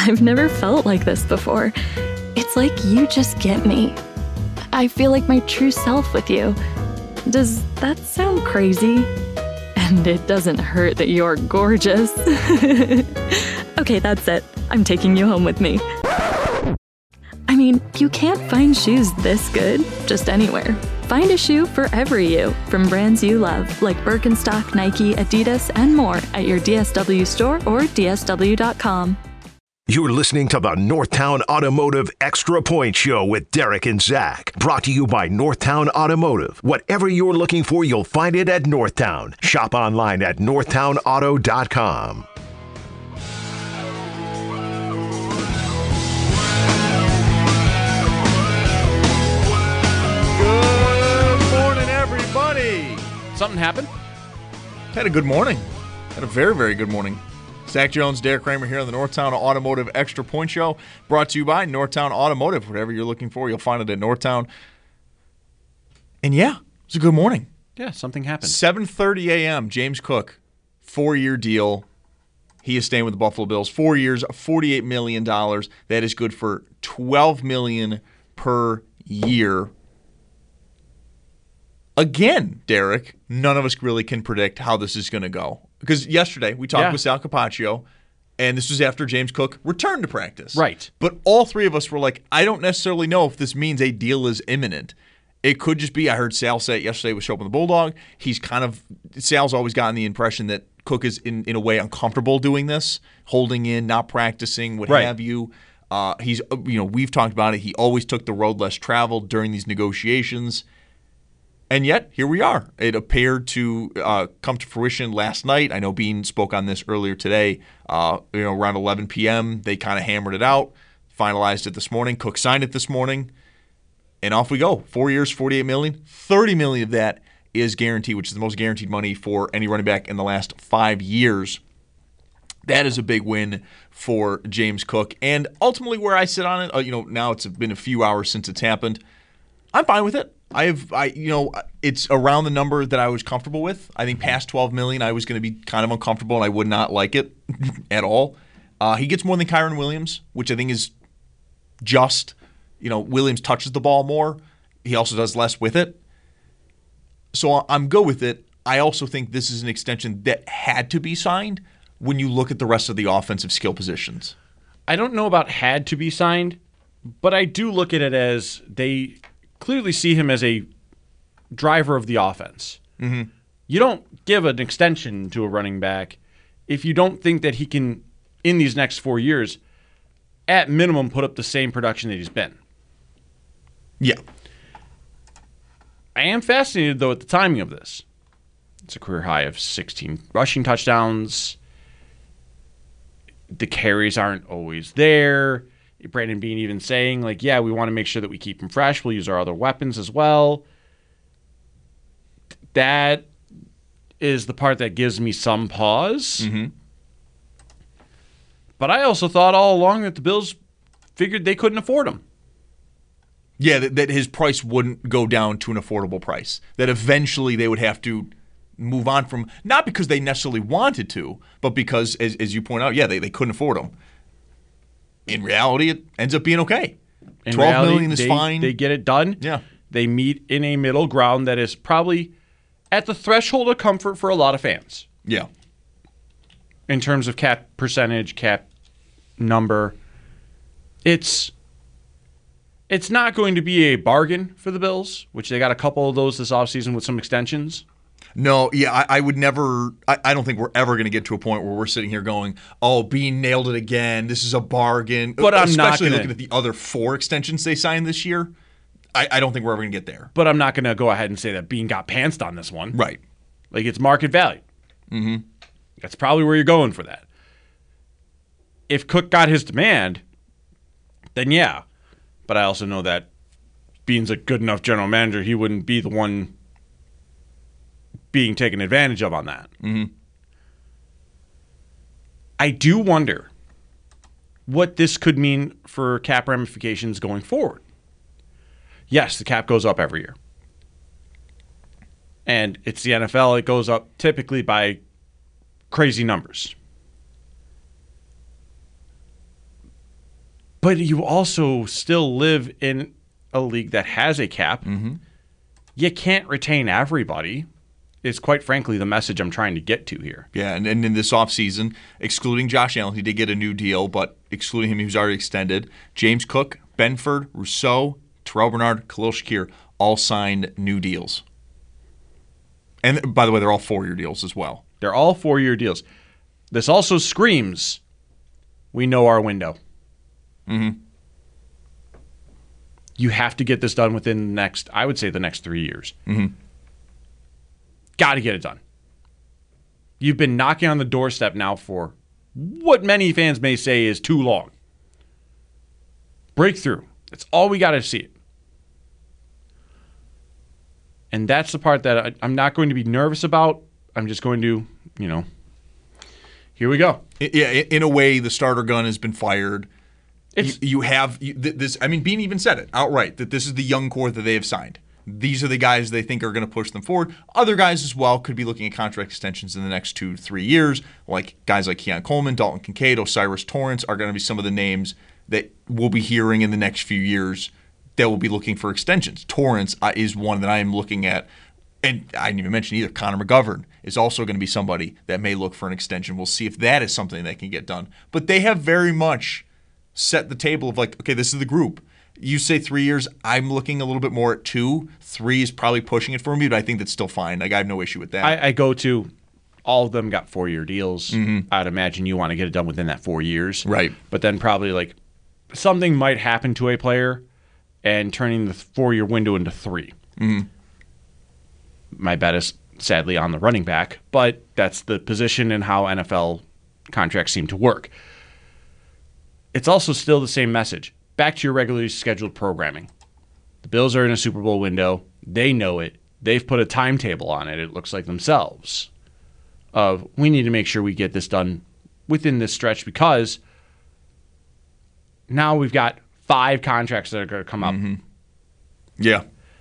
I've never felt like this before. It's like you just get me. I feel like my true self with you. Does that sound crazy? And it doesn't hurt that you're gorgeous. Okay, that's it. I'm taking you home with me. I mean, you can't find shoes this good just anywhere. Find a shoe for every you from brands you love, like Birkenstock, Nike, Adidas, and more at your DSW store or DSW.com. You're listening to the Northtown Automotive Extra Point Show with Derek and Zach. Brought to you by Northtown Automotive. Whatever you're looking for, you'll find it at Northtown. Shop online at northtownauto.com. Good morning, everybody. Something happened? Had a good morning. Had a very, very good morning. Zach Jones, Derek Kramer here on the Northtown Automotive Extra Point Show, brought to you by Northtown Automotive. Whatever you're looking for, you'll find it at Northtown. And yeah, it's a good morning. Yeah, something happened. 7:30 a.m., James Cook, 4-year deal. He is staying with the Buffalo Bills. 4 years, $48 million. That is good for $12 million per year. Again, Derek, none of us really can predict how this is going to go. Because yesterday we talked with Sal Capaccio, and this was after James Cook returned to practice. Right. But all three of us were like, I don't necessarily know if this means a deal is imminent. It could just be, I heard Sal say it yesterday with Show Up on the Bulldog. Sal's always gotten the impression that Cook is in a way uncomfortable doing this, holding in, not practicing, what have you. We've talked about it. He always took the road less traveled during these negotiations. And yet, here we are. It appeared to come to fruition last night. I know Bean spoke on this earlier today. Around 11 p.m., they kind of hammered it out, finalized it this morning. Cook signed it this morning, and off we go. 4 years, $48 million. $30 million of that is guaranteed, which is the most guaranteed money for any running back in the last 5 years. That is a big win for James Cook. And ultimately, where I sit on it, now it's been a few hours since it's happened. I'm fine with it. It's around the number that I was comfortable with. I think past $12 million, I was going to be kind of uncomfortable, and I would not like it at all. He gets more than Kyren Williams, which I think is just. Williams touches the ball more. He also does less with it. So I'm good with it. I also think this is an extension that had to be signed when you look at the rest of the offensive skill positions. I don't know about had to be signed, but I do look at it as they clearly see him as a driver of the offense. Mm-hmm. You don't give an extension to a running back if you don't think that he can, in these next 4 years, at minimum put up the same production that he's been. Yeah. I am fascinated, though, at the timing of this. It's a career high of 16 rushing touchdowns. The carries aren't always there. Brandon Beane even saying, we want to make sure that we keep him fresh. We'll use our other weapons as well. That is the part that gives me some pause. Mm-hmm. But I also thought all along that the Bills figured they couldn't afford him. Yeah, that his price wouldn't go down to an affordable price. That eventually they would have to move on from, not because they necessarily wanted to, but because, as you point out, they couldn't afford him. In reality, it ends up being okay. $12 million is fine. They get it done. Yeah. They meet in a middle ground that is probably at the threshold of comfort for a lot of fans. Yeah. In terms of cap percentage, cap number. It's not going to be a bargain for the Bills, which they got a couple of those this offseason with some extensions. No, I would never – I don't think we're ever going to get to a point where we're sitting here going, Bean nailed it again. This is a bargain. But I'm not Especially looking at the other 4 extensions they signed this year. I don't think we're ever going to get there. But I'm not going to go ahead and say that Bean got pantsed on this one. Right. It's market value. Mm-hmm. That's probably where you're going for that. If Cook got his demand, then yeah. But I also know that Bean's a good enough general manager, he wouldn't be the one being taken advantage of on that. Mm-hmm. I do wonder what this could mean for cap ramifications going forward. Yes, the cap goes up every year. And it's the NFL. It goes up typically by crazy numbers. But you also still live in a league that has a cap. Mm-hmm. You can't retain everybody. Is quite frankly the message I'm trying to get to here. Yeah, and in this offseason, excluding Josh Allen, he did get a new deal, but excluding him, he was already extended. James Cook, Benford, Rousseau, Terrell Bernard, Khalil Shakir all signed new deals. And by the way, they're all 4-year deals as well. They're all 4-year deals. This also screams, we know our window. Mm-hmm. You have to get this done within the next 3 years. Mm-hmm. Got to get it done. You've been knocking on the doorstep now for what many fans may say is too long. Breakthrough. That's all we got to see. And that's the part that I'm not going to be nervous about. I'm just going to, here we go. Yeah, in a way, the starter gun has been fired. You have this. I mean, Beane even said it outright that this is the young core that they have signed. These are the guys they think are going to push them forward. Other guys as well could be looking at contract extensions in the next 2 to 3 years. Like guys like Keon Coleman, Dalton Kincaid, Osiris Torrance are going to be some of the names that we'll be hearing in the next few years that will be looking for extensions. Torrance is one that I am looking at. And I didn't even mention either. Connor McGovern is also going to be somebody that may look for an extension. We'll see if that is something that can get done. But they have very much set the table of like, okay, this is the group. You say 3 years. I'm looking a little bit more at 2. 3 is probably pushing it for me, but I think that's still fine. Like I have no issue with that. I go to all of them got 4-year deals. Mm-hmm. I'd imagine you want to get it done within that 4 years. Right. But then probably like something might happen to a player and turning the 4-year window into 3. Mm-hmm. My bet is sadly on the running back, but that's the position and how NFL contracts seem to work. It's also still the same message. Back to your regularly scheduled programming. The Bills are in a Super Bowl window. They know it. They've put a timetable on it, it looks like themselves, of we need to make sure we get this done within this stretch because now we've got 5 contracts that are going to come up. Mm-hmm. Yeah.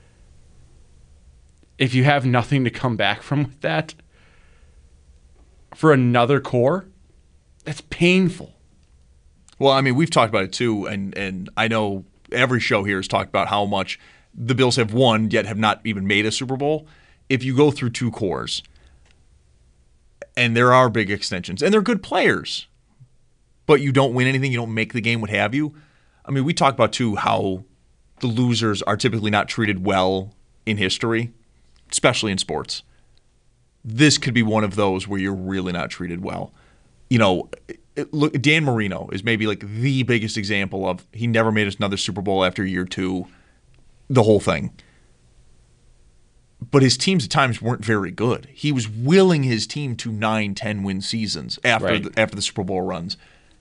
If you have nothing to come back from with that for another core, that's painful. Well, I mean, we've talked about it too, and I know every show here has talked about how much the Bills have won, yet have not even made a Super Bowl. If you go through 2 cores, and there are big extensions, and they're good players, but you don't win anything, you don't make the game, what have you. I mean, we talk about too how the losers are typically not treated well in history, especially in sports. This could be one of those where you're really not treated well. Look, Dan Marino is maybe like the biggest example of he never made us another Super Bowl after year 2, the whole thing. But his teams at times weren't very good. He was willing his team to 9-10 win seasons after the Super Bowl runs.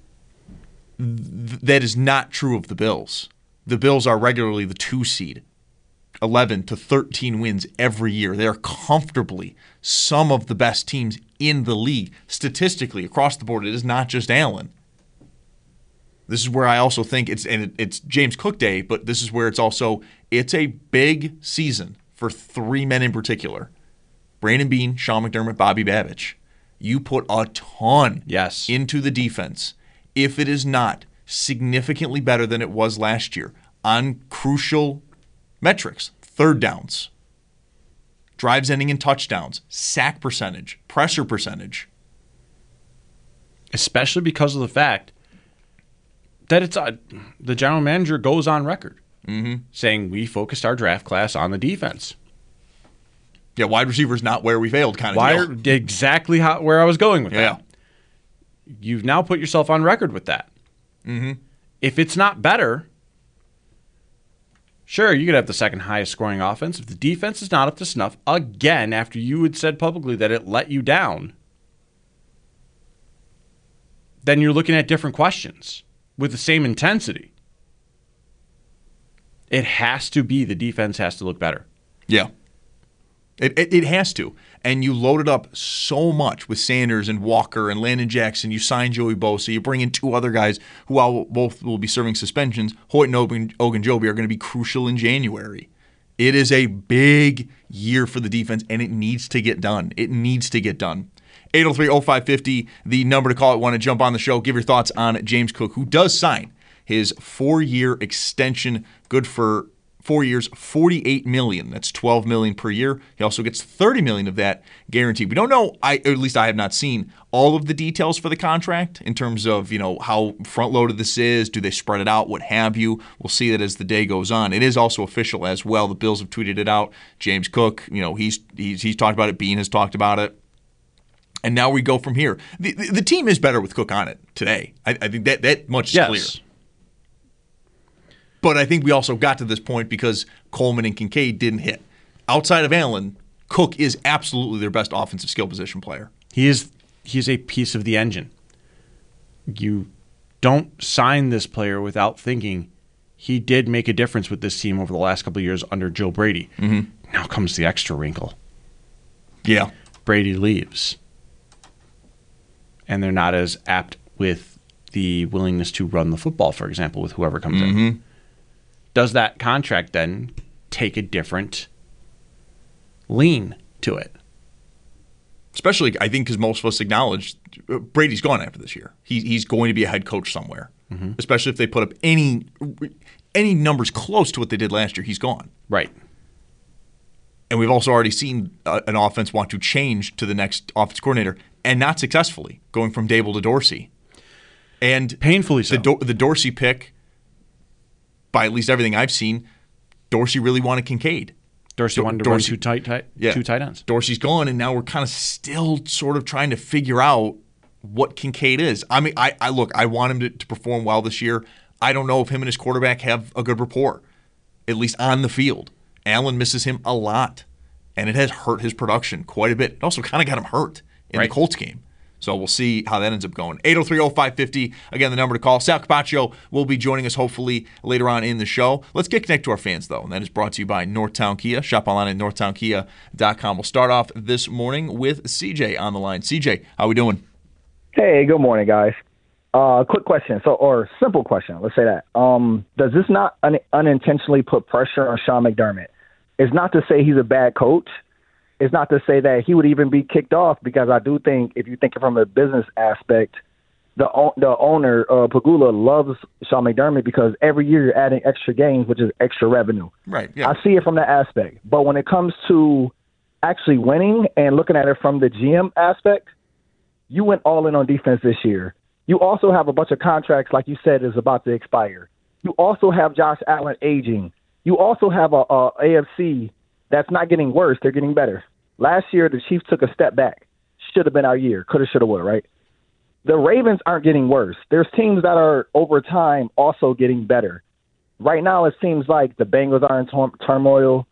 That is not true of the Bills. The Bills are regularly the 2 seed, 11 to 13 wins every year. They are comfortably some of the best teams in the league statistically across the board. It is not just Allen. This is where I also think it's James Cook Day, but this is where it's a big season for 3 men in particular. Brandon Beane, Sean McDermott, Bobby Babich. You put a ton into the defense. If it is not significantly better than it was last year on crucial metrics, 3rd downs, drives ending in touchdowns, sack percentage, pressure percentage. Especially because of the fact that it's the general manager goes on record saying we focused our draft class on the defense. Yeah, wide receiver's not where we failed kind of deal. Exactly where I was going with that. You've now put yourself on record with that. Mm-hmm. If it's not better, sure, you could have the second highest scoring offense. If the defense is not up to snuff, again, after you had said publicly that it let you down, then you're looking at different questions with the same intensity. It has to be the defense has to look better. Yeah. It has to. And you loaded up so much with Sanders and Walker and Landon Jackson. You signed Joey Bosa. You bring in 2 other guys who both will be serving suspensions. Hoyt and Ogunjobi are going to be crucial in January. It is a big year for the defense, and it needs to get done. It needs to get done. 803-0550, the number to call it. Want to jump on the show, give your thoughts on James Cook, who does sign his 4-year extension, good for 4 years, $48 million. That's $12 million per year. He also gets $30 million of that guaranteed. We don't know, or at least I have not seen all of the details for the contract in terms of, how front-loaded this is. Do they spread it out? What have you? We'll see that as the day goes on. It is also official as well. The Bills have tweeted it out. James Cook, he's talked about it. Bean has talked about it. And now we go from here. The team is better with Cook on it today. I think that much is clear. But I think we also got to this point because Coleman and Kincaid didn't hit. Outside of Allen, Cook is absolutely their best offensive skill position player. He's a piece of the engine. You don't sign this player without thinking he did make a difference with this team over the last couple of years under Joe Brady. Mm-hmm. Now comes the extra wrinkle. Yeah. Brady leaves. And they're not as apt with the willingness to run the football, for example, with whoever comes in. Does that contract then take a different lean to it? Especially, I think, because most of us acknowledge Brady's gone after this year. He's going to be a head coach somewhere. Mm-hmm. Especially if they put up any numbers close to what they did last year, he's gone. Right. And we've also already seen an offense want to change to the next offense coordinator, and not successfully, going from Dable to Dorsey. And painfully so. The Dorsey pick, by at least everything I've seen, Dorsey really wanted Kincaid. Dorsey wanted to run two tight ends. Dorsey's gone, and now we're kind of still sort of trying to figure out what Kincaid is. I mean, I want him to perform well this year. I don't know if him and his quarterback have a good rapport, at least on the field. Allen misses him a lot, and it has hurt his production quite a bit. It also kind of got him hurt in the Colts game. So we'll see how that ends up going. 803-0550, again, the number to call. Sal Capaccio will be joining us hopefully later on in the show. Let's get connected to our fans, though, and that is brought to you by Northtown Kia. Shop online at northtownkia.com. We'll start off this morning with CJ on the line. CJ, how we doing? Hey, good morning, guys. Quick question, or simple question, let's say that. Does this not unintentionally put pressure on Sean McDermott? It's not to say he's a bad coach. It's not to say that he would even be kicked off, because I do think, if you think from a business aspect, the owner, Pagula, loves Sean McDermott because every year you're adding extra games, which is extra revenue. Right. Yeah. I see it from that aspect. But when it comes to actually winning and looking at it from the GM aspect, you went all in on defense this year. You also have a bunch of contracts, like you said, is about to expire. You also have Josh Allen aging. You also have a AFC that's not getting worse. They're getting better. Last year, the Chiefs took a step back. Should have been our year. Coulda, shoulda, woulda, right? The Ravens aren't getting worse. There's teams that are, over time, also getting better. Right now, it seems like the Bengals are in turmoil.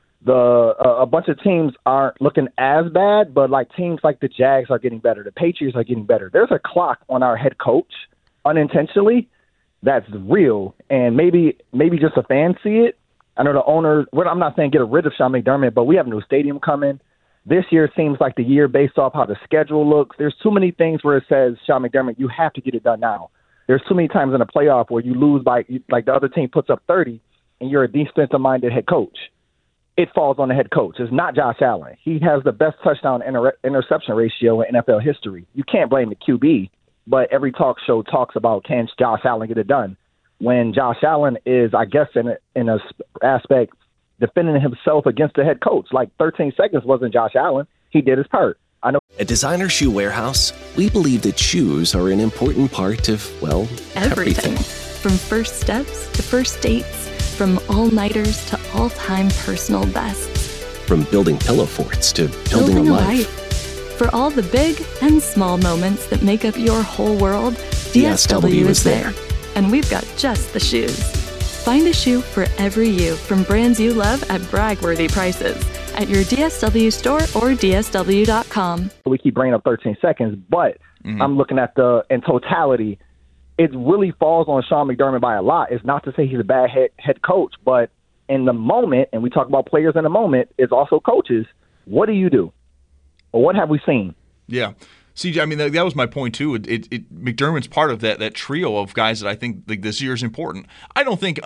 A bunch of teams aren't looking as bad, but like teams like the Jags are getting better. The Patriots are getting better. There's a clock on our head coach, unintentionally, that's real, and maybe just a fan see it. I know the owner, I'm not saying get rid of Sean McDermott, but we have a new stadium coming. This year seems like the year based off how the schedule looks. There's too many things where it says, Sean McDermott, you have to get it done now. There's too many times in a playoff where you lose by, like the other team puts up 30, and you're a defensive-minded head coach. It falls on the head coach. It's not Josh Allen. He has the best touchdown interception ratio in NFL history. You can't blame the QB, but every talk show talks about, can Josh Allen get it done? When Josh Allen is, I guess, in a aspect, defending himself against the head coach. Like 13 seconds wasn't Josh Allen. He did his part. I know. At Designer Shoe Warehouse, we believe that shoes are an important part of, well, everything. From first steps to first dates, from all-nighters to all-time personal bests. From building pillow forts to building a life. For all the big and small moments that make up your whole world, DSW is there. And we've got just the shoes. Find a shoe for every you from brands you love at brag-worthy prices at your DSW store or DSW.com. We keep bringing up 13 seconds, but I'm looking at in totality, it really falls on Sean McDermott by a lot. It's not to say he's a bad head coach, but in the moment, and we talk about players in the moment, is also coaches. What do you do? Or what have we seen? Yeah. CJ, I mean, that was my point, too. McDermott's part of that trio of guys that I think like this year is important. I don't think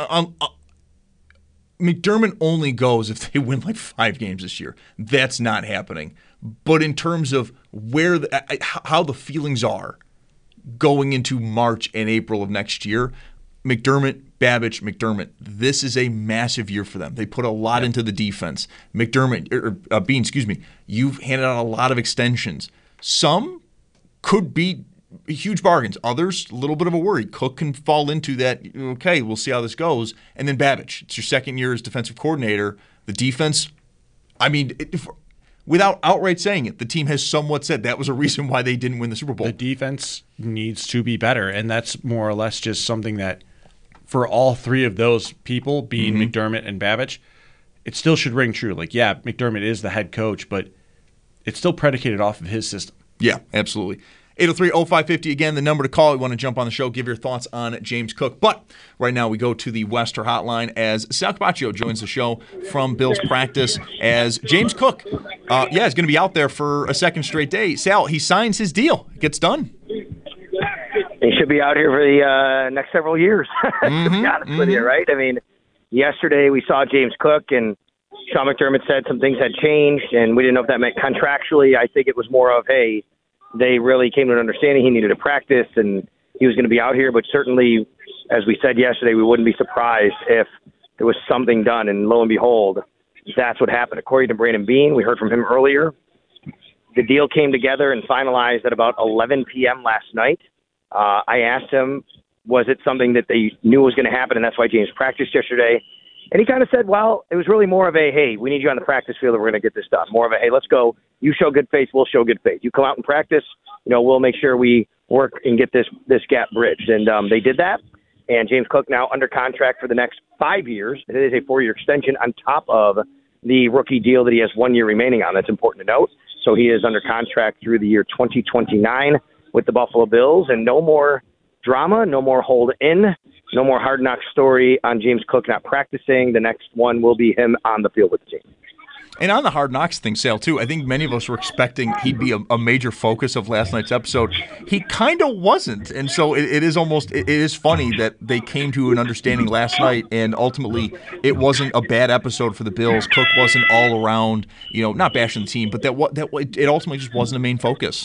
McDermott only goes if they win like 5 games this year. That's not happening. But in terms of how the feelings are going into March and April of next year, McDermott, Babbage, McDermott. This is a massive year for them. They put a lot into the defense. Bean, you've handed out a lot of extensions. Some could be huge bargains. Others, a little bit of a worry. Cook can fall into that, okay, we'll see how this goes. And then Babbage, it's your second year as defensive coordinator. The defense, without outright saying it, the team has somewhat said that was a reason why they didn't win the Super Bowl. The defense needs to be better, and that's more or less just something that for all three of those people, being McDermott and Babbage, it still should ring true. Like, yeah, McDermott is the head coach, but it's still predicated off of his system. Yeah, absolutely. 803-0550, again, the number to call. You want to jump on the show, give your thoughts on James Cook. But right now we go to the Wester hotline as Sal Capaccio joins the show from Bills practice as James Cook, is going to be out there for a second straight day. Sal, he signs his deal. It gets done. He should be out here for the next several years, to be honest with you, right? I mean, yesterday we saw James Cook, and Sean McDermott said some things had changed, and we didn't know if that meant contractually. I think it was more of, hey, they really came to an understanding he needed to practice, and he was going to be out here. But certainly, as we said yesterday, we wouldn't be surprised if there was something done, and lo and behold, that's what happened. According to Brandon Beane, we heard from him earlier, the deal came together and finalized at about 11 p.m. last night. I asked him, was it something that they knew was going to happen, and that's why James practiced yesterday? And he kind of said, well, it was really more of a, hey, we need you on the practice field and we're going to get this done. More of a, hey, let's go. You show good faith, we'll show good faith. You come out and practice, we'll make sure we work and get this gap bridged. And they did that. And James Cook now under contract for the next 5 years. It is a 4-year extension on top of the rookie deal that he has 1 year remaining on. That's important to note. So he is under contract through the year 2029 with the Buffalo Bills, and no more drama, no more hold in, no more hard knock story on James Cook not practicing. The next one will be him on the field with the team. And on the Hard Knocks thing, Sale, too, I think many of us were expecting he'd be a major focus of last night's episode. He kind of wasn't. And so it is funny that they came to an understanding last night, and ultimately it wasn't a bad episode for the Bills. Cook wasn't all around, not bashing the team, but it ultimately just wasn't a main focus.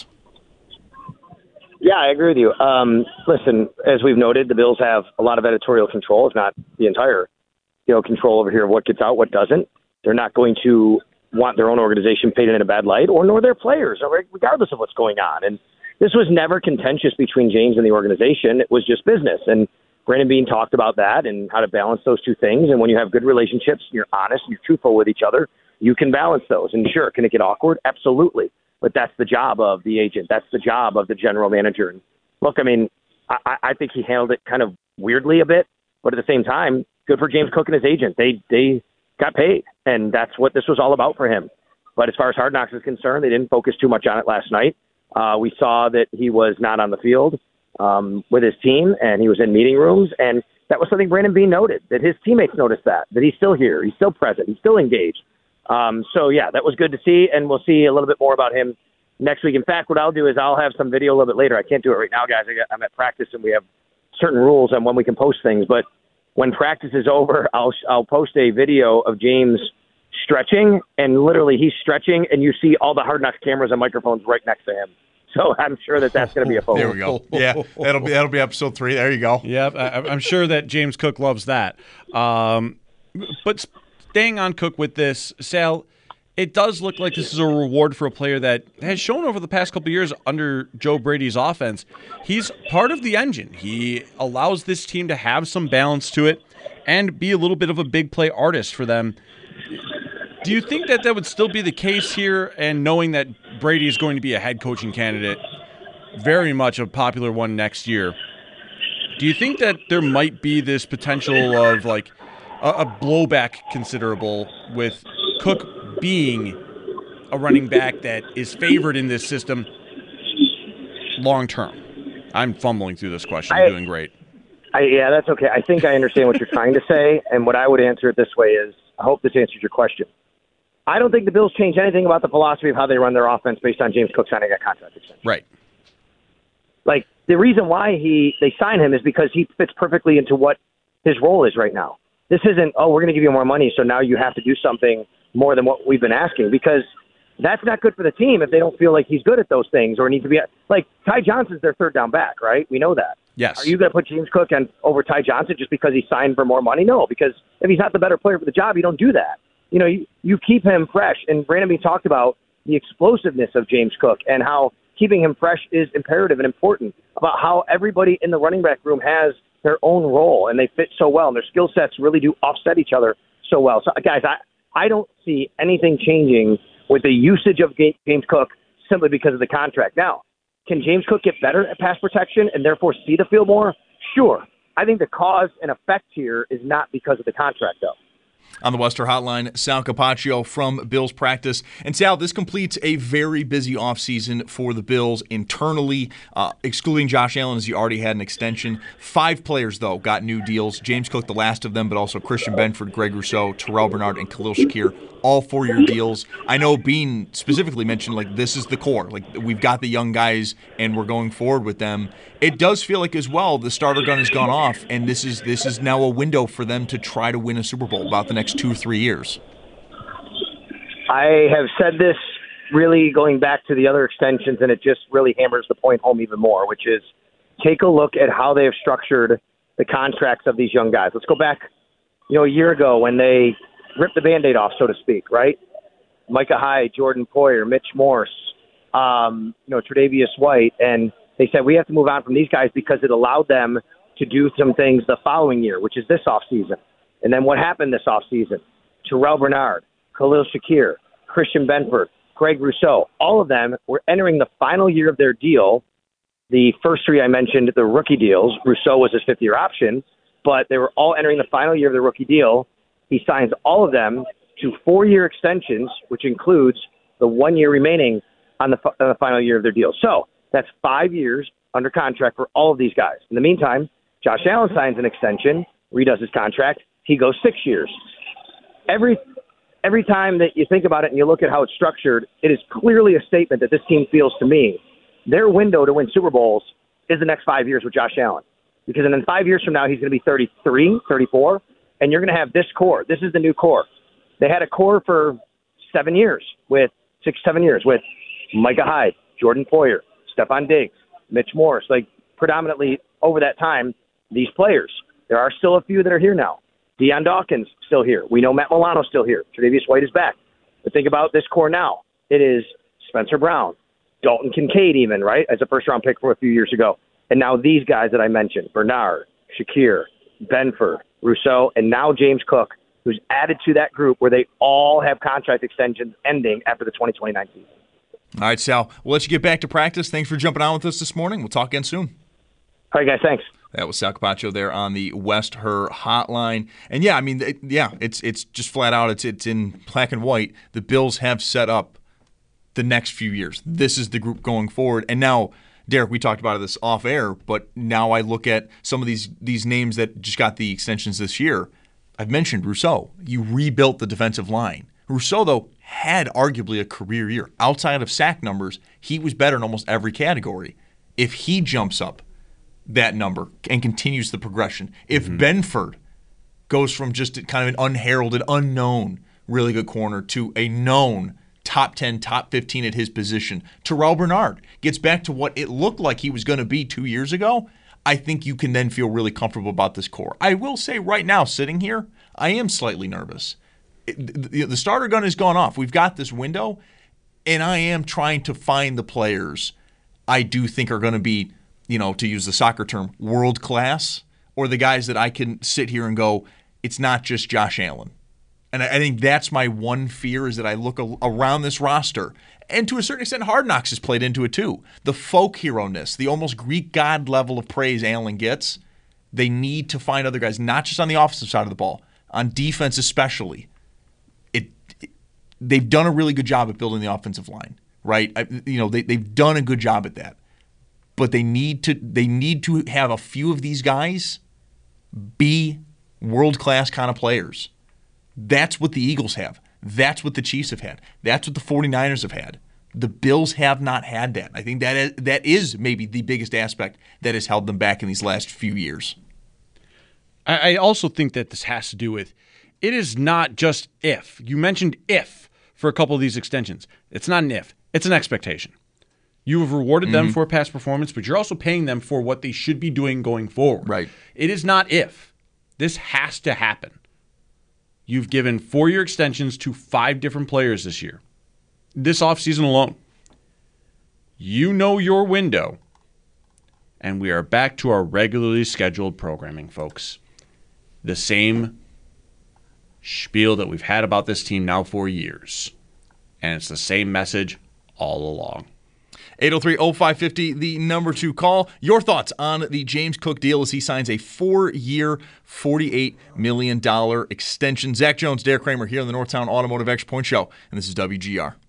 Yeah, I agree with you. Listen, as we've noted, the Bills have a lot of editorial control, if not the entire, control over here of what gets out, what doesn't. They're not going to want their own organization painted in a bad light, nor their players, regardless of what's going on. And this was never contentious between James and the organization. It was just business. And Brandon Beane talked about that and how to balance those two things. And when you have good relationships, you're honest, you're truthful with each other, you can balance those. And sure, can it get awkward? Absolutely. But that's the job of the agent. That's the job of the general manager. And look, I think he handled it kind of weirdly a bit, but at the same time, good for James Cook and his agent. They got paid, and that's what this was all about for him. But as far as Hard Knocks is concerned, they didn't focus too much on it last night. We saw that he was not on the field with his team, and he was in meeting rooms, and that was something Brandon Beane noted, that his teammates noticed that he's still here, he's still present, he's still engaged. That was good to see, and we'll see a little bit more about him next week. In fact, what I'll do is I'll have some video a little bit later. I can't do it right now, guys. I'm at practice, and we have certain rules on when we can post things. But when practice is over, I'll post a video of James stretching, and literally he's stretching, and you see all the Hard Knocks cameras and microphones right next to him. So I'm sure that's going to be a photo. There we go. Yeah, that'll be episode 3. There you go. Yep, I'm sure that James Cook loves that. But staying on Cook with this, Sal, it does look like this is a reward for a player that has shown over the past couple of years under Joe Brady's offense. He's part of the engine. He allows this team to have some balance to it and be a little bit of a big play artist for them. Do you think that would still be the case here, and knowing that Brady is going to be a head coaching candidate, very much a popular one next year, do you think that there might be this potential of like a blowback considerable with Cook being a running back that is favored in this system long term? I'm fumbling through this question. I'm doing great. Yeah, that's okay. I think I understand what you're trying to say, and what I would answer it this way is, I hope this answers your question. I don't think the Bills change anything about the philosophy of how they run their offense based on James Cook signing a contract extension. Right. Like, the reason why they sign him is because he fits perfectly into what his role is right now. This isn't, we're going to give you more money, so now you have to do something more than what we've been asking, because that's not good for the team if they don't feel like he's good at those things or need to be like Ty Johnson's their third down back, right? We know that. Yes. Are you going to put James Cook over Ty Johnson just because he signed for more money? No, because if he's not the better player for the job, you don't do that. You keep him fresh. And Brandon Beane talked about the explosiveness of James Cook and how keeping him fresh is imperative and important, about how everybody in the running back room has their own role and they fit so well and their skill sets really do offset each other so well. So, guys, I don't see anything changing with the usage of James Cook simply because of the contract. Now, can James Cook get better at pass protection and therefore see the field more? Sure. I think the cause and effect here is not because of the contract, though. On the Western Hotline, Sal Capaccio from Bills Practice. And Sal, this completes a very busy offseason for the Bills internally, excluding Josh Allen as he already had an extension. 5 players, though, got new deals. James Cook, the last of them, but also Christian Benford, Greg Rousseau, Terrell Bernard, and Khalil Shakir, all 4-year deals. I know Beane specifically mentioned, this is the core. We've got the young guys, and we're going forward with them. It does feel like, as well, the starter gun has gone off, and this is now a window for them to try to win a Super Bowl about the next 2 or 3 years. I have said this really going back to the other extensions, and it just really hammers the point home even more, which is take a look at how they have structured the contracts of these young guys. Let's go back, a year ago when they ripped the Band-Aid off, so to speak, right? Micah Hyde, Jordan Poyer, Mitch Morse, Tre'Davious White, and they said we have to move on from these guys because it allowed them to do some things the following year, which is this offseason. And then what happened this offseason? Terrell Bernard, Khalil Shakir, Christian Benford, Greg Rousseau, all of them were entering the final year of their deal. The first 3 I mentioned, the rookie deals. Rousseau was his 5th-year option, but they were all entering the final year of the rookie deal. He signs all of them to 4-year extensions, which includes the 1 year remaining on the final year of their deal. So that's 5 years under contract for all of these guys. In the meantime, Josh Allen signs an extension, redoes his contract. He goes 6 years. Every time that you think about it and you look at how it's structured, it is clearly a statement that this team feels to me their window to win Super Bowls is the next 5 years with Josh Allen. Because then 5 years from now, he's going to be 33, 34, and you're going to have this core. This is the new core. They had a core for 7 years, with Micah Hyde, Jordan Poyer, Stephon Diggs, Mitch Morse, predominantly over that time, these players. There are still a few that are here now. Deion Dawkins still here. We know Matt Milano's still here. Tre'Davious White is back. But think about this core now. It is Spencer Brown, Dalton Kincaid even, right, as a first-round pick from a few years ago. And now these guys that I mentioned, Bernard, Shakir, Benford, Rousseau, and now James Cook, who's added to that group where they all have contract extensions ending after the 2029 season. All right, Sal, we'll let you get back to practice. Thanks for jumping on with us this morning. We'll talk again soon. All right, guys, thanks. That was Sal Capaccio there on the West Her Hotline. And it's just flat out, it's in black and white. The Bills have set up the next few years. This is the group going forward. And now, Derek, we talked about this off air, but now I look at some of these names that just got the extensions this year. I've mentioned Rousseau. You rebuilt the defensive line. Rousseau, though, had arguably a career year. Outside of sack numbers, he was better in almost every category. If he jumps up that number and continues the progression, if Benford goes from just kind of an unheralded, unknown, really good corner to a known top 10, top 15 at his position, Terrell Bernard gets back to what it looked like he was going to be 2 years ago, I think you can then feel really comfortable about this core. I will say right now, sitting here, I am slightly nervous. The starter gun has gone off. We've got this window, and I am trying to find the players I do think are going to be, to use the soccer term, world class, or the guys that I can sit here and go, it's not just Josh Allen. And I think that's my one fear, is that I look around this roster, and to a certain extent, Hard Knocks has played into it too. The folk hero-ness, the almost Greek god level of praise Allen gets, they need to find other guys, not just on the offensive side of the ball, on defense especially. They've done a really good job at building the offensive line, right? They've done a good job at that. But they need to have a few of these guys be world-class kind of players. That's what the Eagles have. That's what the Chiefs have had. That's what the 49ers have had. The Bills have not had that. I think that is maybe the biggest aspect that has held them back in these last few years. I also think that this has to do with, it is not just if. You mentioned if for a couple of these extensions. It's not an if. It's an expectation. You have rewarded them for past performance, but you're also paying them for what they should be doing going forward. Right. It is not if. This has to happen. You've given 4-year extensions to 5 different players this year. This offseason alone. You know your window. And we are back to our regularly scheduled programming, folks. The same spiel that we've had about this team now for years. And it's the same message all along. 803-0550, the number to call. Your thoughts on the James Cook deal as he signs a 4-year, $48 million extension. Zach Jones, Derek Kramer here on the Northtown Automotive Extra Point Show, and this is WGR.